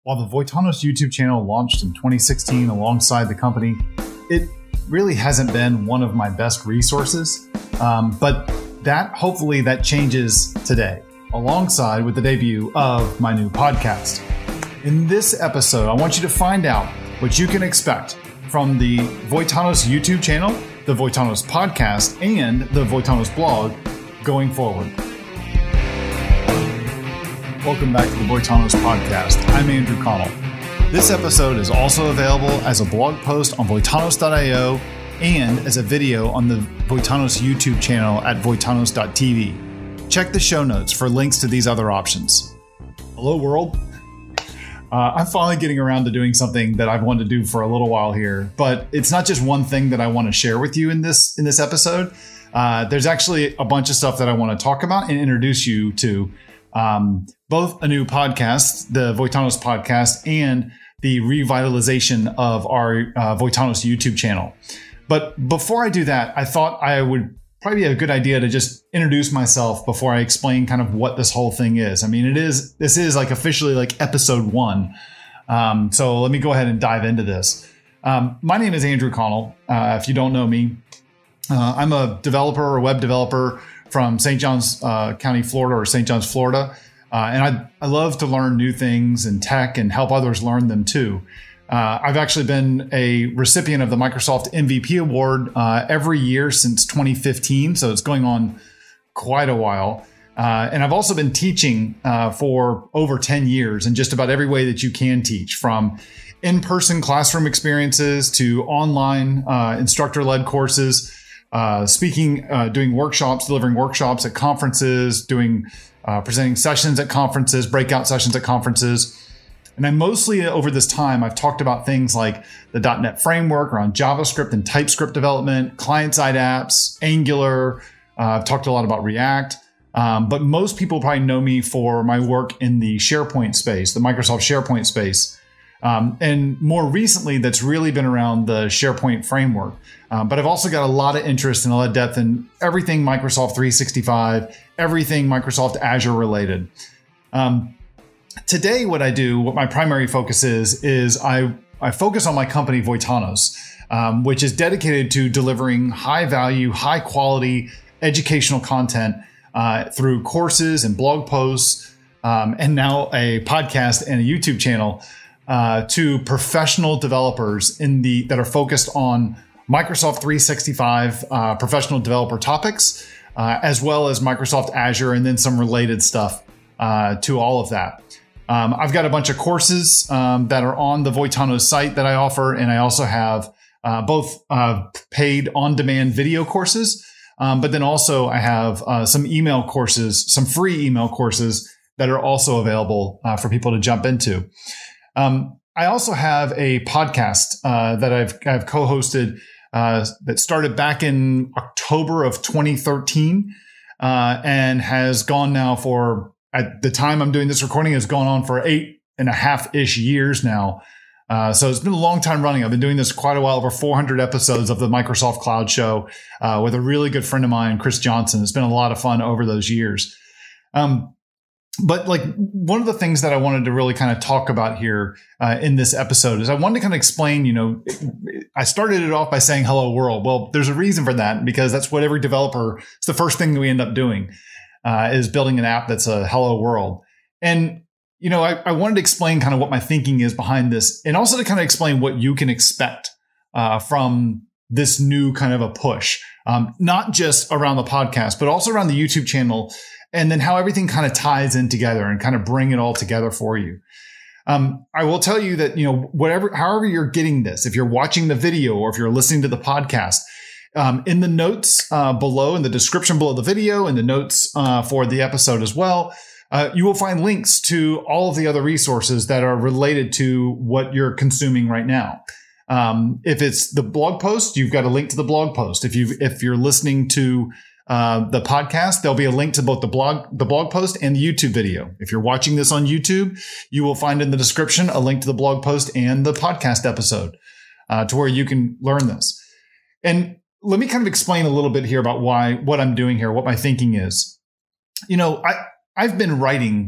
While the Voitanos YouTube channel launched in 2016 alongside the company, it really hasn't been one of my best resources, but hopefully that changes today, alongside with the debut of my new podcast. In this episode, I want you to find out what you can expect from the Voitanos YouTube channel, the Voitanos podcast, and the Voitanos blog going forward. Welcome back to the Voitanos podcast. I'm Andrew Connell. This episode is also available as a blog post on Voitanos.io and as a video on the Voitanos YouTube channel at Voitanos.tv. Check the show notes for links to these other options. Hello, world. I'm finally getting around to doing something that I've wanted to do for a little while here, but it's not just one thing that I want to share with you in this episode. There's actually a bunch of stuff that I want to talk about and introduce you to. Both a new podcast, the Voitanos podcast, and the revitalization of our Voitanos YouTube channel. But before I do that, I thought I would probably be a good idea to just introduce myself before I explain kind of what this whole thing is. I mean, this is like officially like episode 1. So let me go ahead and dive into this. My name is Andrew Connell. If you don't know me, I'm a developer or web developer from St. Johns County, Florida, or St. Johns, Florida. And I love to learn new things in tech and help others learn them too. I've actually been a recipient of the Microsoft MVP Award every year since 2015. So it's going on quite a while. And I've also been teaching for over 10 years in just about every way that you can teach, from in-person classroom experiences to online instructor-led courses, speaking, doing workshops, delivering workshops at conferences, doing presenting sessions at conferences, breakout sessions at conferences. And I mostly over this time, I've talked about things like the .NET framework around JavaScript and TypeScript development, client-side apps, Angular. I've talked a lot about React. But most people probably know me for my work in the SharePoint space, the Microsoft SharePoint space. And more recently, that's really been around the SharePoint framework. But I've also got a lot of interest and a lot of depth in everything Microsoft 365, everything Microsoft Azure related. Today, what my primary focus is I focus on my company, Voitanos, which is dedicated to delivering high value, high quality educational content through courses and blog posts, and now a podcast and a YouTube channel to professional developers that are focused on Microsoft 365 professional developer topics, as well as Microsoft Azure, and then some related stuff to all of that. I've got a bunch of courses that are on the Voitanos site that I offer, and I also have both paid on-demand video courses, but then also I have some email courses, some free email courses that are also available for people to jump into. I also have a podcast that I've co-hosted that started back in October of 2013 and has gone now for, at the time I'm doing this recording, has gone on for 8.5-ish years now. So it's been a long time running. I've been doing this quite a while, over 400 episodes of the Microsoft Cloud Show with a really good friend of mine, Chris Johnson. It's been a lot of fun over those years. But like one of the things that I wanted to really kind of talk about here in this episode is I wanted to kind of explain, I started it off by saying hello world. Well, there's a reason for that, because that's what every developer, it's the first thing that we end up doing is building an app that's a hello world. And, I wanted to explain kind of what my thinking is behind this, and also to kind of explain what you can expect from this new kind of a push, not just around the podcast, but also around the YouTube channel. And then how everything kind of ties in together and kind of bring it all together for you. I will tell you that, however you're getting this, if you're watching the video or if you're listening to the podcast, in the notes below, in the description below the video, in the notes for the episode as well, you will find links to all of the other resources that are related to what you're consuming right now. If it's the blog post, you've got a link to the blog post. If you're listening to the podcast, there'll be a link to both the blog post and the YouTube video. If you're watching this on YouTube, you will find in the description a link to the blog post and the podcast episode to where you can learn this. And let me kind of explain a little bit here about what I'm doing here, what my thinking is. I've been writing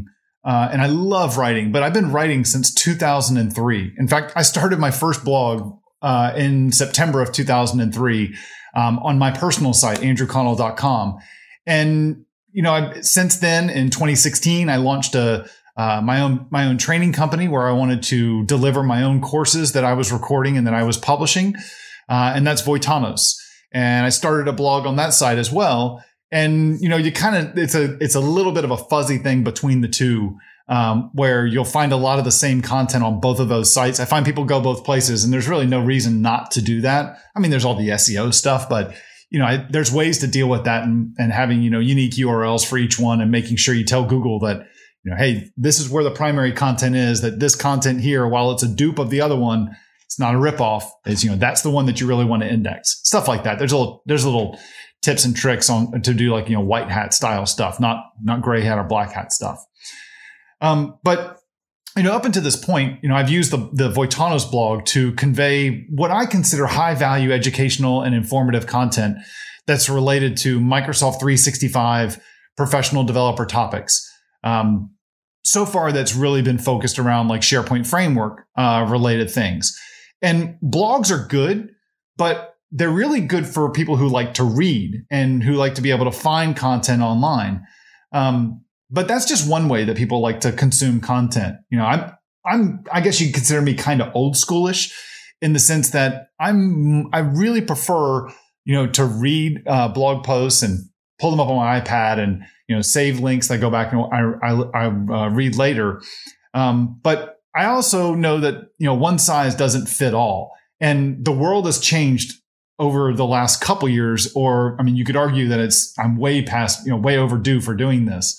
and I love writing, but I've been writing since 2003. In fact, I started my first blog in September of 2003 on my personal site, andrewconnell.com. And, since then in 2016, I launched my own training company where I wanted to deliver my own courses that I was recording and that I was publishing. And that's Voitanos. And I started a blog on that site as well. And, you kind of, it's a little bit of a fuzzy thing between the two, where you'll find a lot of the same content on both of those sites. I find people go both places, and there's really no reason not to do that. I mean, there's all the SEO stuff, but there's ways to deal with that and having, unique URLs for each one and making sure you tell Google that, hey, this is where the primary content is, that this content here, while it's a dupe of the other one, it's not a ripoff. It's, that's the one that you really want to index. Stuff like that. There's little tips and tricks to do like, white hat style stuff, not gray hat or black hat stuff. But up until this point, I've used the Voitanos blog to convey what I consider high value educational and informative content that's related to Microsoft 365 professional developer topics. So far, that's really been focused around like SharePoint framework related things. And blogs are good, but they're really good for people who like to read and who like to be able to find content online. But that's just one way that people like to consume content. I guess you could consider me kind of old schoolish in the sense that I really prefer, to read blog posts and pull them up on my iPad and, save links that I go back and I read later. But I also know that, one size doesn't fit all. And the world has changed over the last couple years, or, you could argue that I'm way past, way overdue for doing this.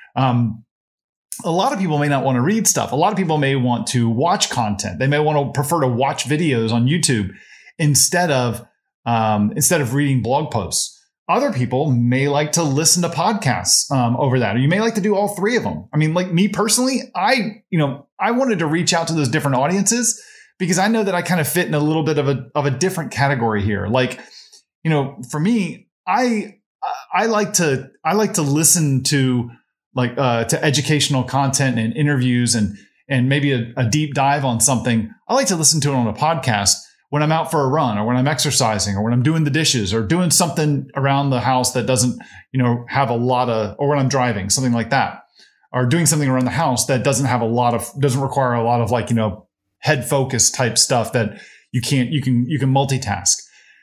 A lot of people may not want to read stuff. A lot of people may want to watch content. They may want to prefer to watch videos on YouTube instead of reading blog posts. Other people may like to listen to podcasts over that, or you may like to do all three of them. Like me personally, I wanted to reach out to those different audiences because I know that I kind of fit in a little bit of a different category here. Like, for me, I like to listen to to educational content and interviews and maybe a deep dive on something. I like to listen to it on a podcast when I'm out for a run or when I'm exercising or when I'm doing the dishes or doing something around the house that doesn't, have a lot of, or when I'm driving, something like that, or doing something around the house that doesn't require a lot of head focus type stuff that you can multitask.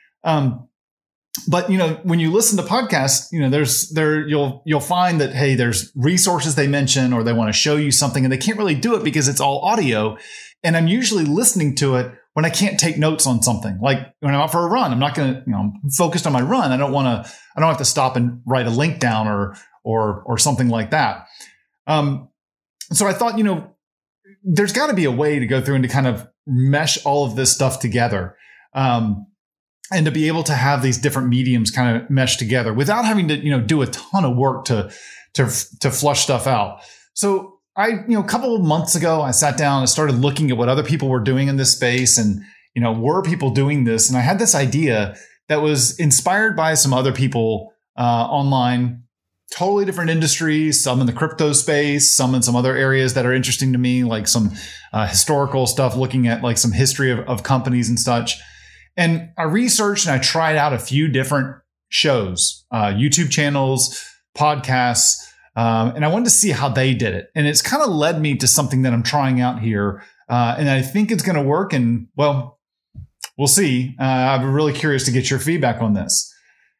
But, when you listen to podcasts, you'll find that, hey, there's resources they mention or they want to show you something and they can't really do it because it's all audio. And I'm usually listening to it when I can't take notes on something. Like when I'm out for a run, I'm not going to, I'm focused on my run. I don't have to stop and write a link down or something like that. So I thought, there's got to be a way to go through and to kind of mesh all of this stuff together. And to be able to have these different mediums kind of mesh together without having to, do a ton of work to flush stuff out. So a couple of months ago, I sat down and started looking at what other people were doing in this space and, were people doing this? And I had this idea that was inspired by some other people online, totally different industries, some in the crypto space, some in some other areas that are interesting to me, like some historical stuff, looking at like some history of companies and such. And I researched and I tried out a few different shows, YouTube channels, podcasts, and I wanted to see how they did it. And it's kind of led me to something that I'm trying out here. And I think it's going to work. And well, we'll see. I'm really curious to get your feedback on this.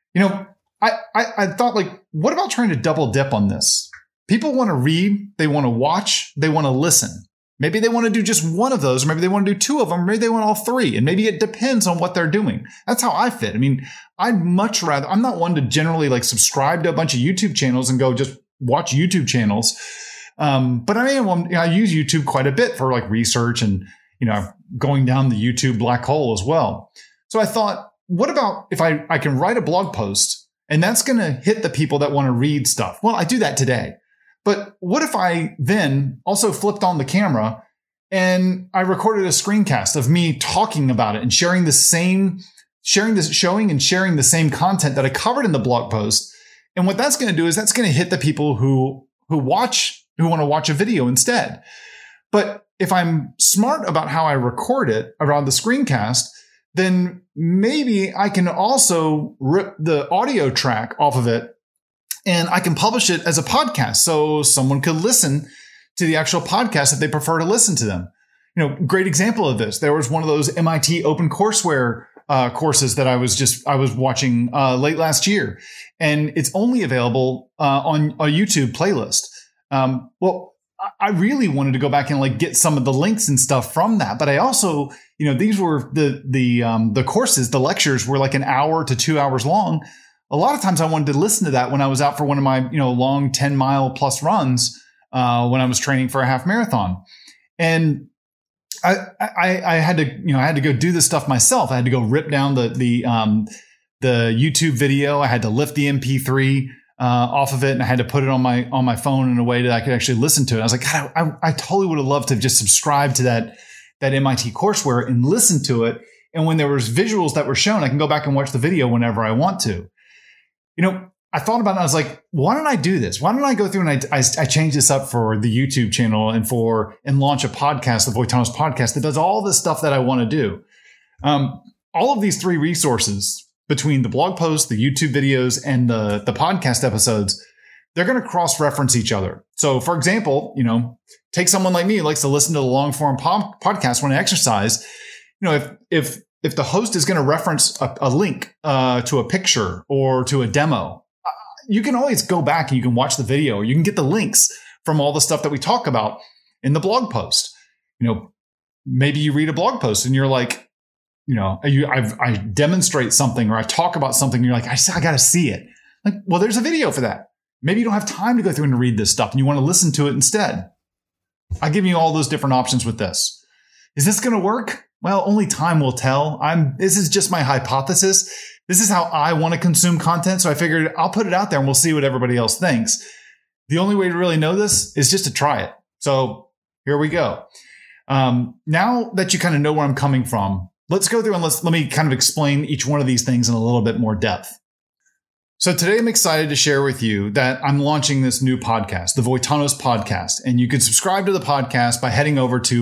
I thought, like, what about trying to double dip on this? People want to read, they want to watch, they want to listen. Maybe they want to do just one of those, or maybe they want to do two of them, or maybe they want all three. And maybe it depends on what they're doing. That's how I fit. I'd much rather, I'm not one to generally like subscribe to a bunch of YouTube channels and go just watch YouTube channels. But I use YouTube quite a bit for like research and, going down the YouTube black hole as well. So I thought, what about if I can write a blog post and that's going to hit the people that want to read stuff? Well, I do that today. But what if I then also flipped on the camera and I recorded a screencast of me talking about it and showing the same content that I covered in the blog post? And what that's going to do is that's going to hit the people who watch who want to watch a video instead. But if I'm smart about how I record it around the screencast, then maybe I can also rip the audio track off of it and I can publish it as a podcast. So someone could listen to the actual podcast if they prefer to listen to them. Great example of this. There was one of those MIT OpenCourseware courses that I was watching late last year, and it's only available on a YouTube playlist. Well, I really wanted to go back and get some of the links and stuff from that, but I also, these were the courses, the lectures were like an hour to 2 hours long. A lot of times I wanted to listen to that when I was out for one of my, long 10-mile plus runs when I was training for a half marathon. And I had to go do this stuff myself. I had to go rip down the YouTube video. I had to lift the MP3 off of it, and I had to put it on my phone in a way that I could actually listen to it. I was like, God, I totally would have loved to have just subscribed to that MIT courseware and listen to it. And when there was visuals that were shown, I can go back and watch the video whenever I want to. I thought about it. I was like, why don't I do this? Why don't I go through and I change this up for the YouTube channel and launch a podcast, the Voitanos podcast, that does all this stuff that I want to do. All of these 3 resources, between the blog posts, the YouTube videos, and the podcast episodes, they're going to cross-reference each other. So, for example, take someone like me who likes to listen to the long-form podcast when I exercise. If the host is going to reference a link to a picture or to a demo, you can always go back and you can watch the video, or you can get the links from all the stuff that we talk about in the blog post. Maybe you read a blog post and you're like, I demonstrate something or I talk about something and you're like, I got to see it. Like, well, there's a video for that. Maybe you don't have time to go through and read this stuff and you want to listen to it instead. I give you all those different options with this. Is this going to work? Well, only time will tell. This is just my hypothesis. This is how I want to consume content. So I figured I'll put it out there and we'll see what everybody else thinks. The only way to really know this is just to try it. So here we go. Now that you kind of know where I'm coming from, let's go through and let me kind of explain each one of these things in a little bit more depth. So today I'm excited to share with you that I'm launching this new podcast, the Voitanos podcast. And you can subscribe to the podcast by heading over to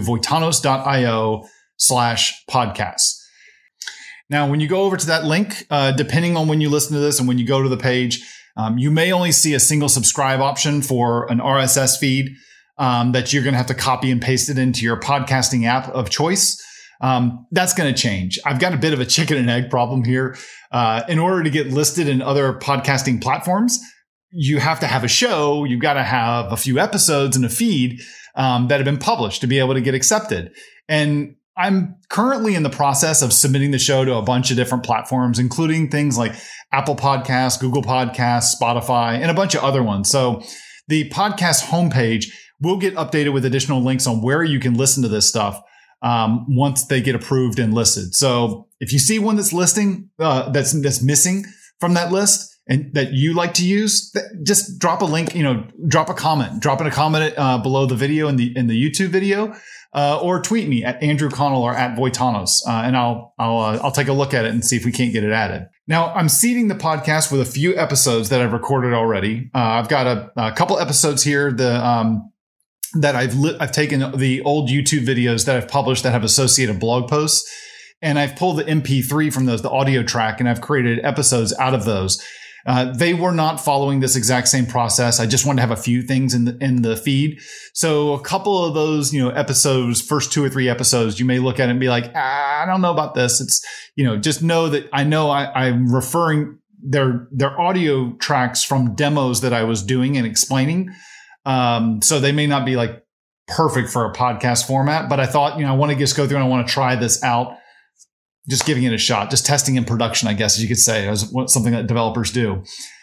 voitanos.io/podcasts. Now, when you go over to that link, depending on when you listen to this and when you go to the page, you may only see a single subscribe option for an RSS feed that you're going to have to copy and paste it into your podcasting app of choice. That's going to change. I've got a bit of a chicken and egg problem here. In order to get listed in other podcasting platforms, you have to have a show. You've got to have a few episodes and a feed that have been published to be able to get accepted. And I'm currently in the process of submitting the show to a bunch of different platforms, including things like Apple Podcasts, Google Podcasts, Spotify, and a bunch of other ones. So the podcast homepage will get updated with additional links on where you can listen to this stuff once they get approved and listed. So if you see one that's listing that's missing from that list and that you like to use, just drop a link, drop a comment below the video in the YouTube video. Or tweet me at Andrew Connell or at Voitanos, and I'll take a look at it and see if we can't get it added. Now, I'm seeding the podcast with a few episodes that I've recorded already. I've got a couple episodes here that I've taken the old YouTube videos that I've published that have associated blog posts, and I've pulled the MP3 from those, the audio track, and I've created episodes out of those. They were not following this exact same process. I just wanted to have a few things in the feed. So a couple of those, episodes, first 2 or 3 episodes, you may look at it and be like, I don't know about this. It's, just know that I'm referring their audio tracks from demos that I was doing and explaining. So they may not be like perfect for a podcast format, but I thought, I want to just go through and I want to try this out. Just giving it a shot, just testing in production, I guess, as you could say, as something that developers do.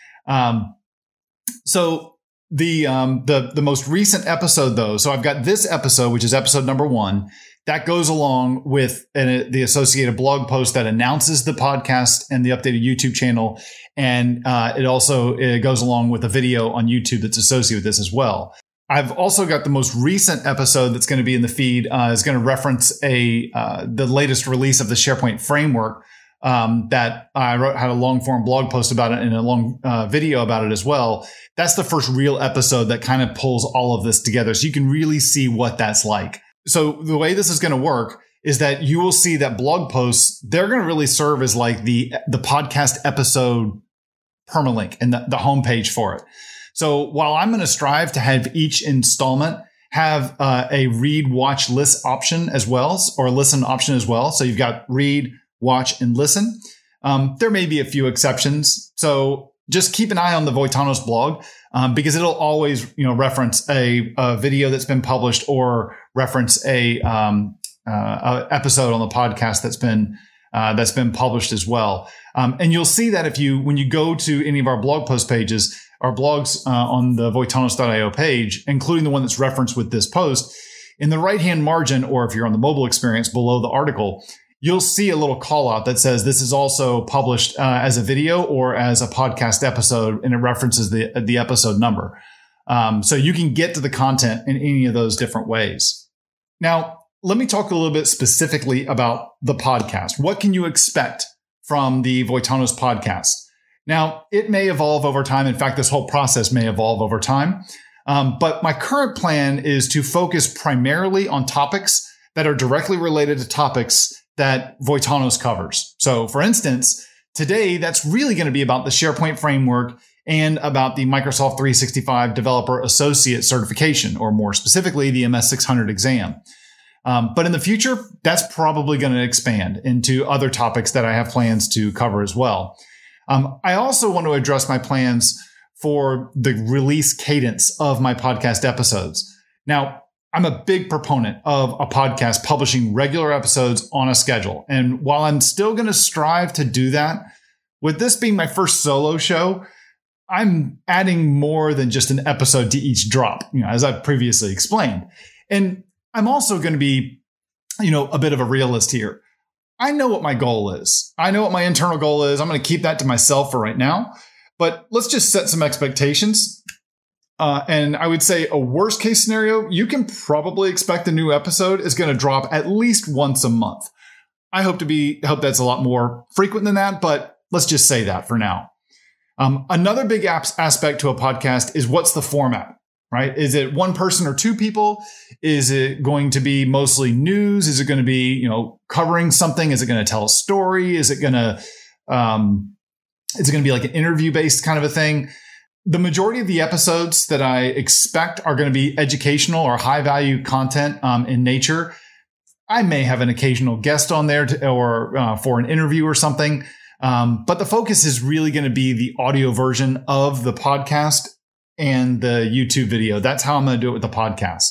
So the most recent episode, though, so I've got this episode, which is episode number 1, that goes along with the associated blog post that announces the podcast and the updated YouTube channel. And it goes along with a video on YouTube that's associated with this as well. I've also got the most recent episode that's going to be in the feed is going to reference the latest release of the SharePoint framework that I had a long form blog post about it and a long video about it as well. That's the first real episode that kind of pulls all of this together. So you can really see what that's like. So the way this is going to work is that you will see that blog posts, they're going to really serve as like the podcast episode permalink and the homepage for it. So while I'm going to strive to have each installment have a read, watch, list option as well, or listen option as well. So you've got read, watch, and listen. There may be a few exceptions. So just keep an eye on the Voitanos blog because it'll always, reference a video that's been published or reference a episode on the podcast that's been published as well. And you'll see that when you go to any of our blog post pages, our blogs on the Voitanos.io page, including the one that's referenced with this post, in the right-hand margin, or if you're on the mobile experience below the article, you'll see a little call out that says this is also published as a video or as a podcast episode, and it references the episode number. So you can get to the content in any of those different ways. Now, let me talk a little bit specifically about the podcast. What can you expect from the Voitanos podcast? Now, it may evolve over time. In fact, this whole process may evolve over time. But my current plan is to focus primarily on topics that are directly related to topics that Voitanos covers. So, for instance, today, that's really going to be about the SharePoint framework and about the Microsoft 365 Developer Associate certification, or more specifically, the MS600 exam. But in the future, that's probably going to expand into other topics that I have plans to cover as well. I also want to address my plans for the release cadence of my podcast episodes. Now, I'm a big proponent of a podcast publishing regular episodes on a schedule. And while I'm still going to strive to do that, with this being my first solo show, I'm adding more than just an episode to each drop, as I've previously explained. And I'm also going to be, a bit of a realist here. I know what my goal is. I know what my internal goal is. I'm going to keep that to myself for right now. But let's just set some expectations. And I would say a worst case scenario, you can probably expect a new episode is going to drop at least once a month. I hope that's a lot more frequent than that, but let's just say that for now. Another big aspect to a podcast is what's the format, right? Is it one person or two people? Is it going to be mostly news? Is it going to be, covering something? Is it going to tell a story? Is it going to be like an interview based kind of a thing? The majority of the episodes that I expect are going to be educational or high value content in nature. I may have an occasional guest on there or for an interview or something. But the focus is really going to be the audio version of the podcast and the YouTube video. That's how I'm going to do it with the podcast.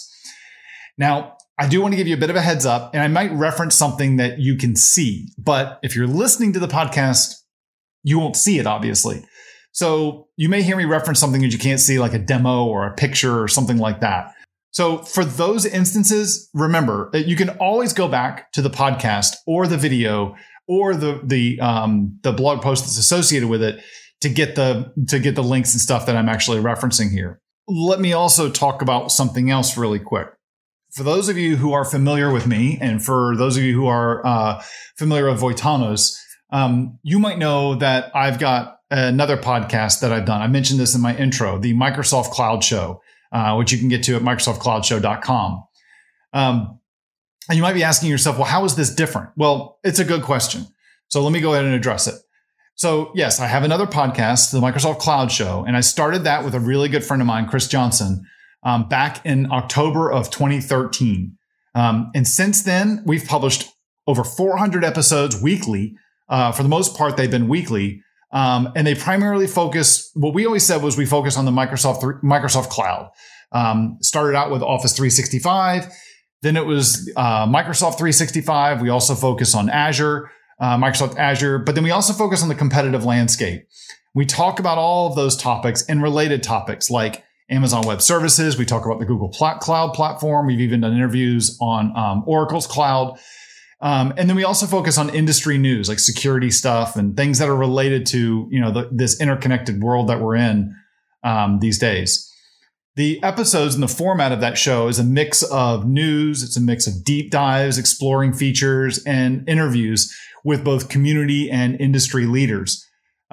Now, I do want to give you a bit of a heads up, and I might reference something that you can see. But if you're listening to the podcast, you won't see it, obviously. So you may hear me reference something that you can't see, like a demo or a picture or something like that. So for those instances, remember that you can always go back to the podcast or the video or the blog post that's associated with it to get the links and stuff that I'm actually referencing here. Let me also talk about something else really quick. For those of you who are familiar with me, and for those of you who are familiar with Voitanos, you might know that I've got another podcast that I've done. I mentioned this in my intro, the Microsoft Cloud Show, which you can get to at microsoftcloudshow.com. And you might be asking yourself, well, how is this different? Well, it's a good question. So let me go ahead and address it. So yes, I have another podcast, the Microsoft Cloud Show, and I started that with a really good friend of mine, Chris Johnson, back in October of 2013. And since then, we've published over 400 episodes weekly. For the most part, they've been weekly. And they primarily focus, what we always said was we focus on the Microsoft Cloud. Started out with Office 365. Then it was Microsoft 365. We also focus on Azure, Microsoft Azure, but then we also focus on the competitive landscape. We talk about all of those topics and related topics like Amazon Web Services. We talk about the Google Cloud Platform. We've even done interviews on Oracle's cloud. And then we also focus on industry news like security stuff and things that are related to, this interconnected world that we're in these days. The episodes and the format of that show is a mix of news. It's a mix of deep dives, exploring features, and interviews with both community and industry leaders.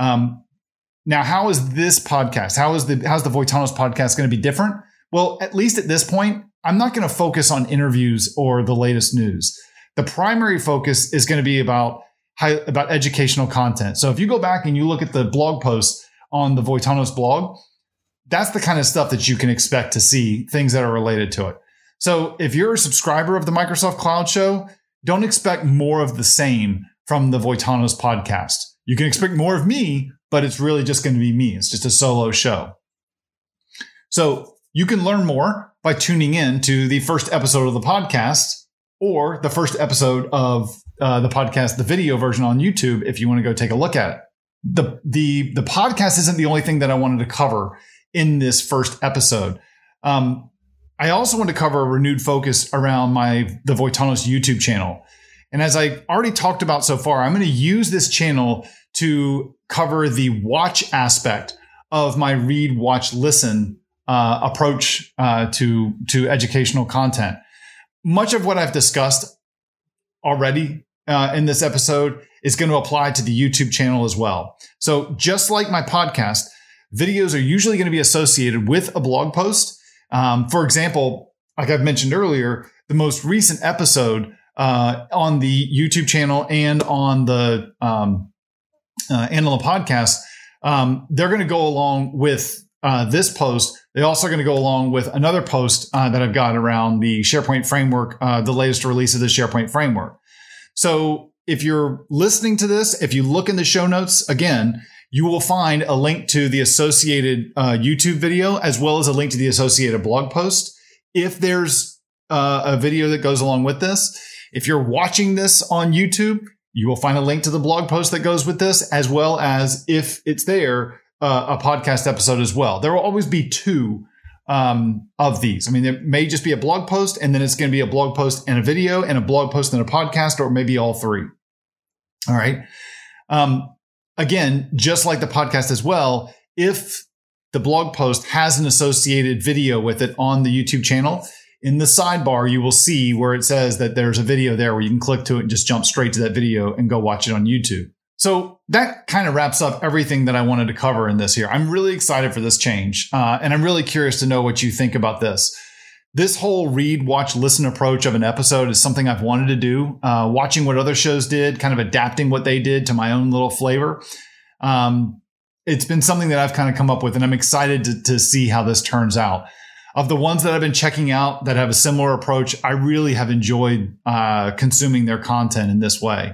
Now, how is this podcast? How's the Voitanos podcast going to be different? Well, at least at this point, I'm not going to focus on interviews or the latest news. The primary focus is going to be about educational content. So if you go back and you look at the blog posts on the Voitanos blog, that's the kind of stuff that you can expect to see, things that are related to it. So if you're a subscriber of the Microsoft Cloud Show, don't expect more of the same from the Voitanos podcast. You can expect more of me, but it's really just going to be me. It's just a solo show. So you can learn more by tuning in to the first episode of the podcast or the first episode of the podcast, the video version on YouTube, if you want to go take a look at it. The podcast isn't the only thing that I wanted to cover in this first episode. I also want to cover a renewed focus around the Voitanos YouTube channel. And as I already talked about so far, I'm going to use this channel to cover the watch aspect of my read, watch, listen approach to educational content. Much of what I've discussed already in this episode is going to apply to the YouTube channel as well. So just like my podcast, videos are usually going to be associated with a blog post. For example, like I've mentioned earlier, the most recent episode on the YouTube channel and on the podcast, they're going to go along with this post. They're also going to go along with another post that I've got around the SharePoint framework, the latest release of the SharePoint framework. So if you're listening to this, if you look in the show notes again, you will find a link to the associated YouTube video as well as a link to the associated blog post. If there's a video that goes along with this, if you're watching this on YouTube, you will find a link to the blog post that goes with this, as well as, if it's there, a podcast episode as well. There will always be two of these. I mean, there may just be a blog post, and then it's going to be a blog post and a video, and a blog post and a podcast, or maybe all three. All right. Again, just like the podcast as well, if the blog post has an associated video with it on the YouTube channel, in the sidebar, you will see where it says that there's a video there where you can click to it and just jump straight to that video and go watch it on YouTube. So that kind of wraps up everything that I wanted to cover in this here. I'm really excited for this change, and I'm really curious to know what you think about this. This whole read, watch, listen approach of an episode is something I've wanted to do. Watching what other shows did, kind of adapting what they did to my own little flavor. It's been something that I've kind of come up with, and I'm excited to see how this turns out. Of the ones that I've been checking out that have a similar approach, I really have enjoyed consuming their content in this way.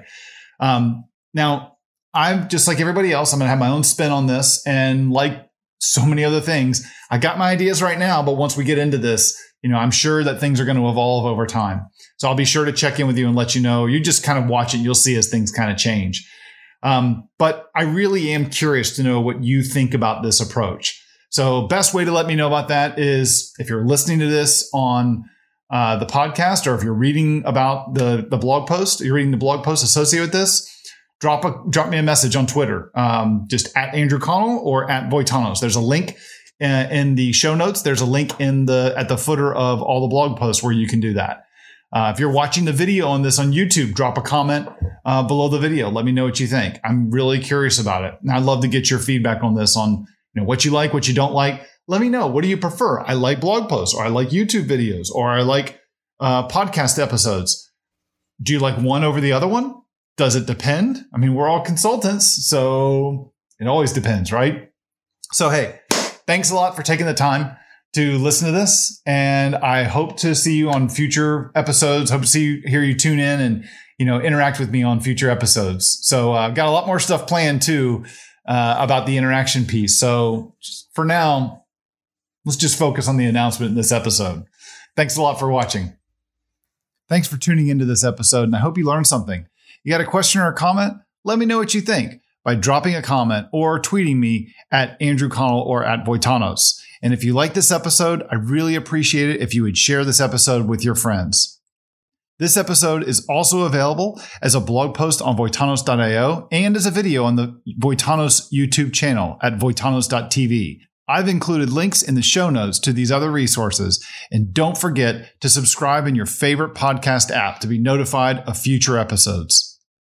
Now, I'm just like everybody else. I'm going to have my own spin on this. And like so many other things, I got my ideas right now. But once we get into this, I'm sure that things are going to evolve over time. So I'll be sure to check in with you and let you know. You just kind of watch it. You'll see as things kind of change. But I really am curious to know what you think about this approach. So best way to let me know about that is if you're listening to this on the podcast, or if you're reading about the blog post, you're reading the blog post associated with this, drop me a message on Twitter, just at Andrew Connell or at Voitanos. There's a link in the show notes. There's a link at the footer of all the blog posts where you can do that. If you're watching the video on this on YouTube, drop a comment below the video. Let me know what you think. I'm really curious about it. And I'd love to get your feedback on this, on what you like, what you don't like. Let me know. What do you prefer? I like blog posts, or I like YouTube videos, or I like podcast episodes. Do you like one over the other one? Does it depend? I mean, we're all consultants, so it always depends, right? So, hey, thanks a lot for taking the time to listen to this. And I hope to see you on future episodes. Hope to hear you tune in and, interact with me on future episodes. So I've got a lot more stuff planned too about the interaction piece. So for now, let's just focus on the announcement in this episode. Thanks a lot for watching. Thanks for tuning into this episode, and I hope you learned something. You got a question or a comment? Let me know what you think by dropping a comment or tweeting me at Andrew Connell or at Voitanos. And if you like this episode, I'd really appreciate it if you would share this episode with your friends. This episode is also available as a blog post on Voitanos.io and as a video on the Voitanos YouTube channel at Voitanos.tv. I've included links in the show notes to these other resources, and don't forget to subscribe in your favorite podcast app to be notified of future episodes.